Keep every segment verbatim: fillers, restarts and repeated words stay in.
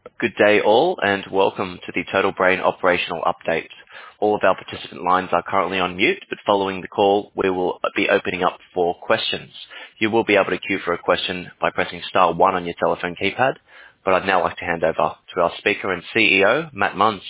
Good day all, and welcome to the Total Brain operational update. All of our participant lines are currently on mute, but following the call, we will be opening up for questions. You will be able to queue for a question by pressing star one on your telephone keypad, but I'd now like to hand over to our speaker and C E O, Matt Munns.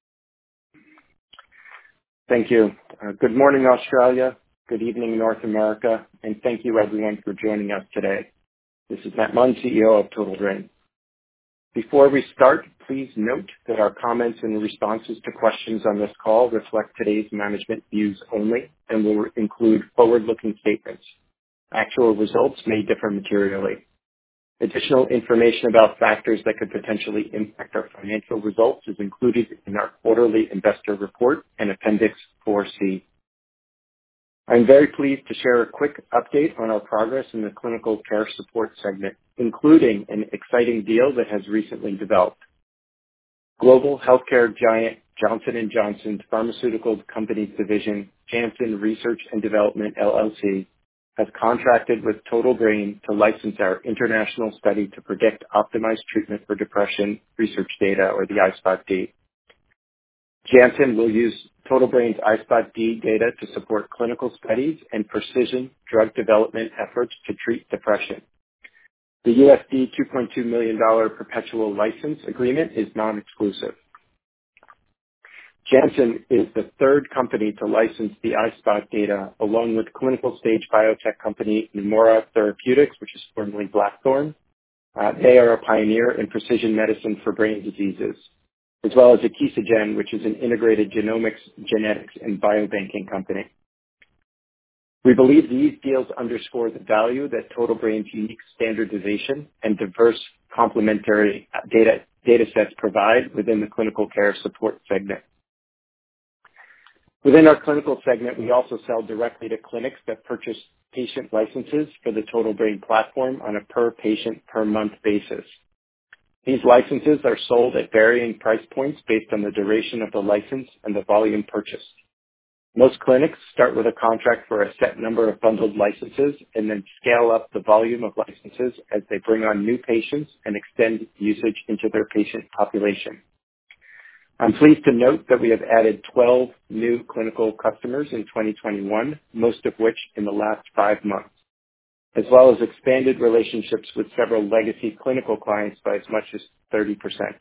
Thank you. Uh, good morning, Australia. Good evening, North America, and thank you everyone for joining us today. This is Matt Munns, C E O of Total Brain. Before we start, please note that our comments and responses to questions on this call reflect today's management views only and will include forward-looking statements. Actual results may differ materially. Additional information about factors that could potentially impact our financial results is included in our quarterly investor report and Appendix four C. I'm very pleased to share a quick update on our progress in the clinical care support segment, including an exciting deal that has recently developed. Global healthcare giant Johnson and Johnson's pharmaceutical companies division, Janssen Research and Development, L L C, has contracted with Total Brain to license our international study to predict optimized treatment for depression research data, or the I SPOT D. Janssen will use Total Brain's I SPOT D data to support clinical studies and precision drug development efforts to treat depression. The U S D two point two million dollars perpetual license agreement is non-exclusive. Janssen is the third company to license the I SPOT data, along with clinical stage biotech company Neumora Therapeutics, which is formerly Blackthorn. Uh, they are a pioneer in precision medicine for brain diseases, as well as Akesogen, which is an integrated genomics, genetics, and biobanking company. We believe these deals underscore the value that Total Brain's unique standardization and diverse complementary data, data sets provide within the clinical care support segment. Within our clinical segment, we also sell directly to clinics that purchase patient licenses for the Total Brain platform on a per patient per month basis. These licenses are sold at varying price points based on the duration of the license and the volume purchased. Most clinics start with a contract for a set number of bundled licenses and then scale up the volume of licenses as they bring on new patients and extend usage into their patient population. I'm pleased to note that we have added twelve new clinical customers in twenty twenty-one, most of which in the last five months, as well as expanded relationships with several legacy clinical clients by as much as thirty percent.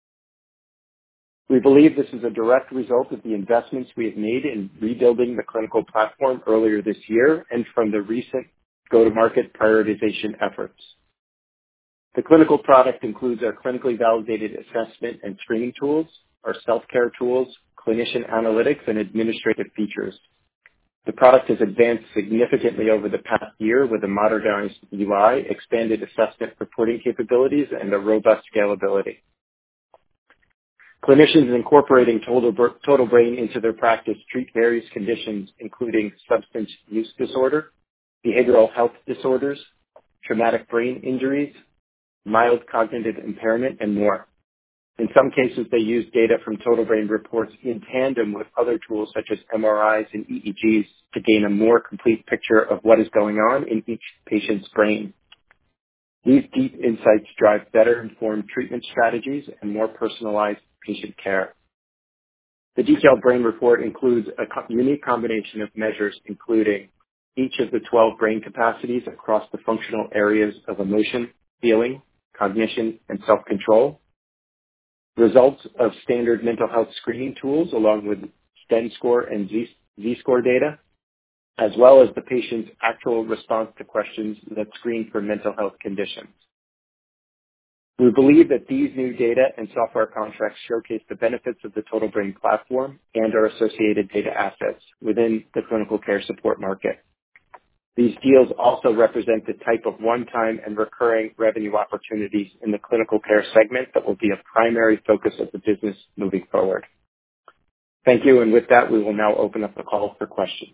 We believe this is a direct result of the investments we have made in rebuilding the clinical platform earlier this year and from the recent go-to-market prioritization efforts. The clinical product includes our clinically validated assessment and screening tools, our self-care tools, clinician analytics, and administrative features. The product has advanced significantly over the past year with a modernized U I, expanded assessment reporting capabilities, and a robust scalability. Clinicians incorporating Total, Total Brain into their practice treat various conditions, including substance use disorder, behavioral health disorders, traumatic brain injuries, mild cognitive impairment, and more. In some cases, they use data from Total Brain reports in tandem with other tools such as M R Is and E E Gs to gain a more complete picture of what is going on in each patient's brain. These deep insights drive better informed treatment strategies and more personalized patient care. The detailed brain report includes a co- unique combination of measures, including each of the twelve brain capacities across the functional areas of emotion, feeling, cognition, and self-control, results of standard mental health screening tools along with STEM score and Z- Z-score data, as well as the patient's actual response to questions that screen for mental health conditions. We believe that these new data and software contracts showcase the benefits of the Total Brain platform and our associated data assets within the clinical care support market. These deals also represent the type of one-time and recurring revenue opportunities in the clinical care segment that will be a primary focus of the business moving forward. Thank you, and with that, we will now open up the call for questions.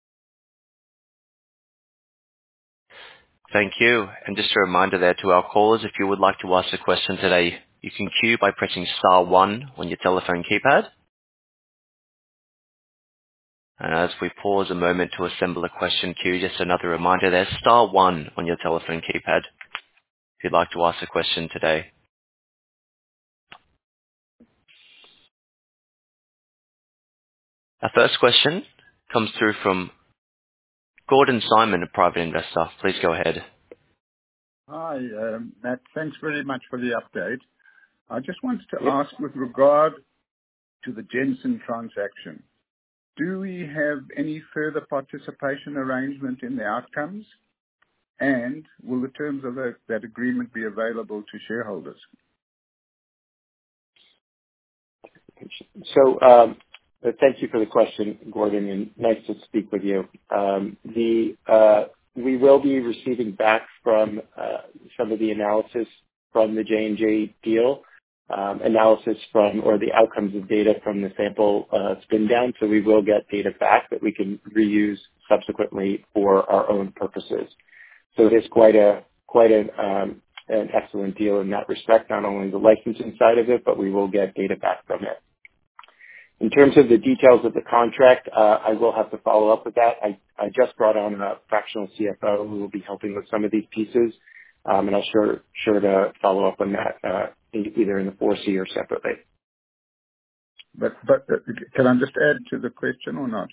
Thank you. And just a reminder there to our callers, if you would like to ask a question today, you can queue by pressing star one on your telephone keypad. And as we pause a moment to assemble a question queue, just another reminder, there's star one on your telephone keypad if you'd like to ask a question today. Our first question comes through from Gordon Simon, a private investor. Please go ahead. Hi, um, Matt. Thanks very much for the update. I just wanted to ask with regard to the Janssen transaction, do we have any further participation arrangement in the outcomes? And will the terms of that, that agreement be available to shareholders? So um, thank you for the question, Gordon, and nice to speak with you. Um, the uh, we will be receiving back from uh, some of the analysis from the J and J deal, um, analysis from or the outcomes of data from the sample uh, spin down. So we will get data back that we can reuse subsequently for our own purposes. So it is quite a quite an um, an excellent deal in that respect. Not only the licensing side of it, but we will get data back from it. In terms of the details of the contract, uh, I will have to follow up with that. I, I just brought on a fractional C F O who will be helping with some of these pieces, um, and I'll sure sure to follow up on that uh, either in the four C or separately. But but uh, can I just add to the question or not?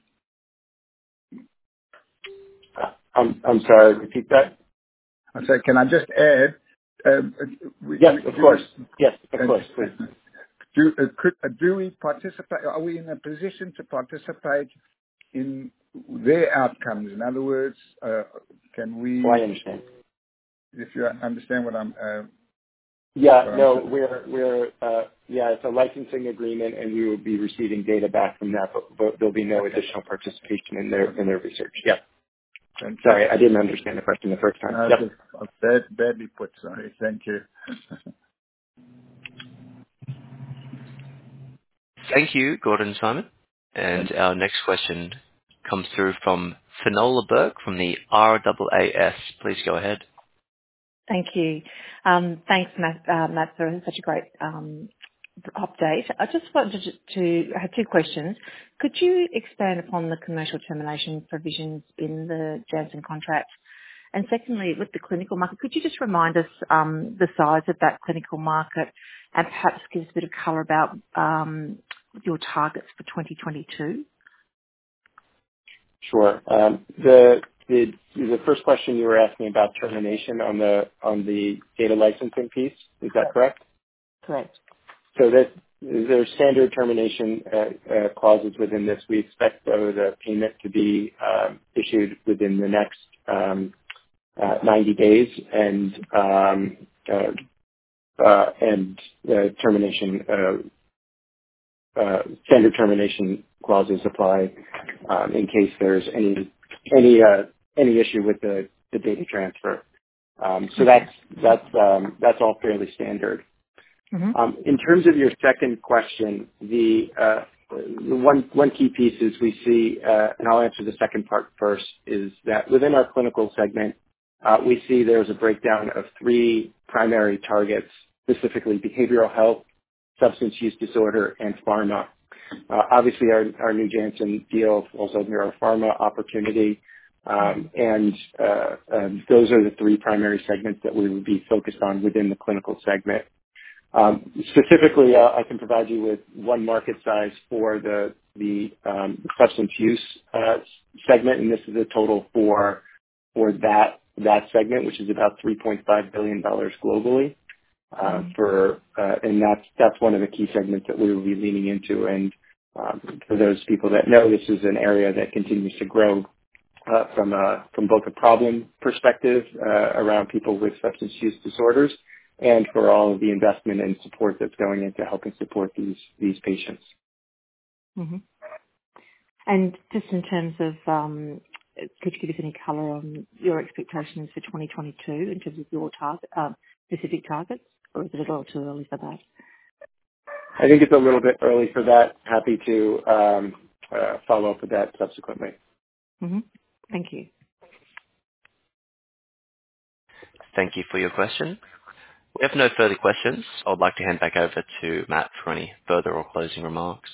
Uh, I'm I'm sorry. Repeat that. I say, can I just add? Um, we, yes, we, of course. Yes, of uh, course. Please. Do, uh, could, uh, do we participate? Are we in a position to participate in their outcomes? In other words, uh, can we? Well, I understand. If you understand what I'm. Uh, yeah. what No, I'm we're we're uh, yeah. It's a licensing agreement, and we will be receiving data back from that, but, but there'll be no okay. additional participation in their in their research. Yeah. Thank Sorry, you. I didn't understand the question the first time. No, Yep. bad, badly put. Sorry. Thank you. Thank you, Gordon Simon. And our next question comes through from Finola Burke from the R A A S. Please go ahead. Thank you. Um, thanks, Matt, uh, Matt, for such a great um, update. I just wanted to, to I have two questions. Could you expand upon the commercial termination provisions in the Janssen contract? And secondly, with the clinical market, could you just remind us um, the size of that clinical market and perhaps give us a bit of colour about um, your targets for twenty twenty-two? Sure. Um, the the the first question you were asking about termination on the on the data licensing piece, is that correct? Correct. So that there's standard termination uh, uh, clauses within this. We expect, though, the payment to be um, issued within the next um, uh, ninety days, and um, uh, uh, and uh, termination uh, uh, standard termination clauses apply um, in case there's any any uh, any issue with the, the data transfer. Um, so that's that's um, that's all fairly standard. Mm-hmm. Um, in terms of your second question, the, uh, the one one key piece is we see, uh, and I'll answer the second part first, is that within our clinical segment, uh, we see there's a breakdown of three primary targets, specifically behavioral health, substance use disorder, and pharma. Uh, obviously, our, our new Janssen deal falls under our pharma opportunity, um, and uh, um, those are the three primary segments that we would be focused on within the clinical segment. Um, specifically, uh, I can provide you with one market size for the the um, substance use uh, segment, and this is a total for for that that segment, which is about three point five billion dollars globally. Uh, for uh, and that's that's one of the key segments that we will be leaning into. And um, for those people that know, this is an area that continues to grow uh, from a from both a problem perspective uh, around people with substance use disorders, and for all of the investment and support that's going into helping support these these patients. Mm-hmm. And just in terms of, um, could you give us any colour on your expectations for twenty twenty-two in terms of your target, uh, specific targets, or is it a little too early for that? I think it's a little bit early for that. Happy to um, uh, follow up with that subsequently. Mm-hmm. Thank you. Thank you for your question. We have no further questions. I would like to hand back over to Matt for any further or closing remarks.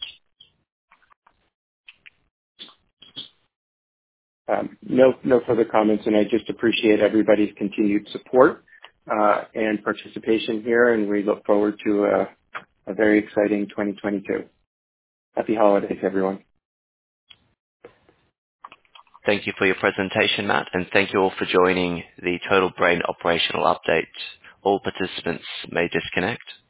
Um, no, no further comments, and I just appreciate everybody's continued support uh, and participation here, and we look forward to a, a very exciting twenty twenty-two. Happy holidays, everyone. Thank you for your presentation, Matt, and thank you all for joining the Total Brain Operational Update. All participants may disconnect.